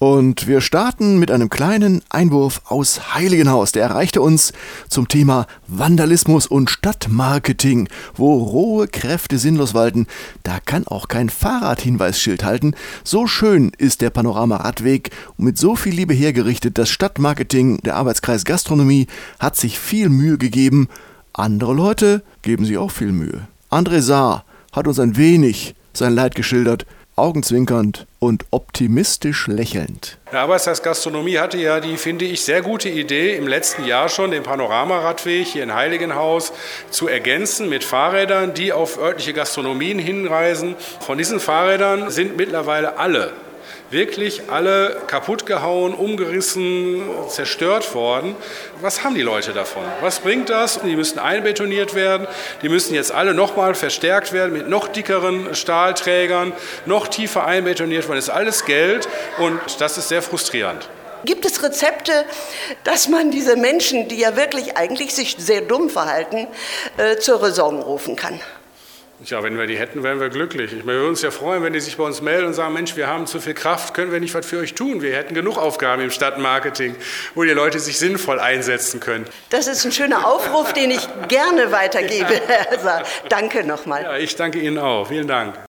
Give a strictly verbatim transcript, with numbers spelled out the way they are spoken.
Und wir starten mit einem kleinen Einwurf aus Heiligenhaus. Der erreichte uns zum Thema Vandalismus und Stadtmarketing. Wo rohe Kräfte sinnlos walten, da kann auch kein Fahrradhinweisschild halten. So schön ist der Panorama-Radweg und mit so viel Liebe hergerichtet. Das Stadtmarketing, der Arbeitskreis Gastronomie, hat sich viel Mühe gegeben. Andere Leute geben sich auch viel Mühe. André Saar hat uns ein wenig sein Leid geschildert, augenzwinkernd und optimistisch lächelnd. Der Arbeitskreis Gastronomie hatte ja die, finde ich, sehr gute Idee, im letzten Jahr schon den Panoramaradweg hier in Heiligenhaus zu ergänzen mit Fahrrädern, die auf örtliche Gastronomien hinreisen. Von diesen Fahrrädern sind mittlerweile alle, wirklich alle kaputt gehauen, umgerissen, zerstört worden. Was haben die Leute davon? Was bringt das? Die müssen einbetoniert werden. Die müssen jetzt alle nochmal verstärkt werden mit noch dickeren Stahlträgern, noch tiefer einbetoniert werden. Das ist alles Geld und das ist sehr frustrierend. Gibt es Rezepte, dass man diese Menschen, die ja wirklich eigentlich sich sehr dumm verhalten, äh, zur Raison rufen kann? Ja, wenn wir die hätten, wären wir glücklich. Ich würde uns ja freuen, wenn die sich bei uns melden und sagen, Mensch, wir haben zu viel Kraft, können wir nicht was für euch tun? Wir hätten genug Aufgaben im Stadtmarketing, wo die Leute sich sinnvoll einsetzen können. Das ist ein schöner Aufruf, den ich gerne weitergebe, Herr Saar. Danke nochmal. Ja, ich danke Ihnen auch. Vielen Dank.